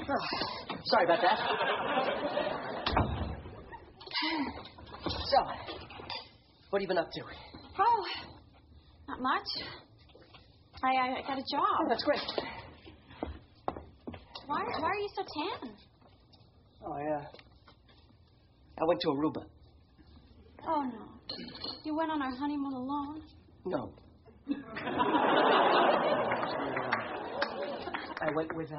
Sorry about that. So, what have you been up to? Oh, not much. I got a job. Oh, that's great. Why are you so tan? Oh, I went to Aruba. Oh, no. You went on our honeymoon alone? No. I went with,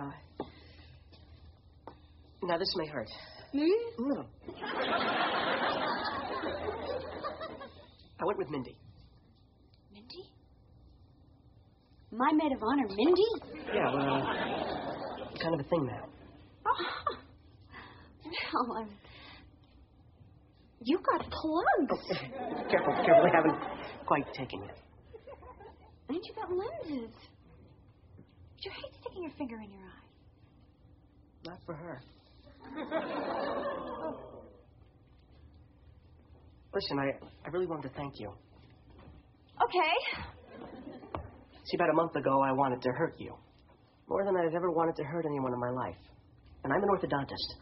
Now, this may hurt. Me? No. I went with Mindy. Mindy? My maid of honor, Mindy? Yeah, well, kind of a thing now. Oh. Well, you got plugs. Oh, careful. I haven't quite taken it. And you got lenses. But you hate sticking your finger in your eye. Not for her. Listen, I really wanted to thank you. Okay. See, about a month ago, I wanted to hurt you. More than I've ever wanted to hurt anyone in my life. And I'm an orthodontist.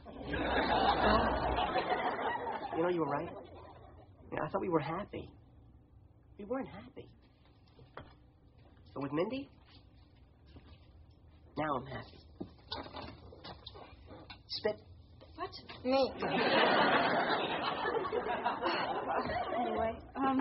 You know, you were right. Yeah, I thought we were happy. We weren't happy. But with Mindy, now I'm happy. Spit. What? Me. Anyway,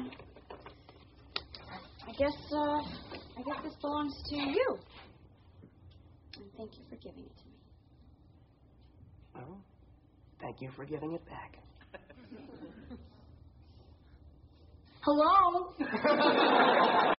I guess this belongs to you. And thank you for giving it to me. Well, thank you for giving it back. Hello?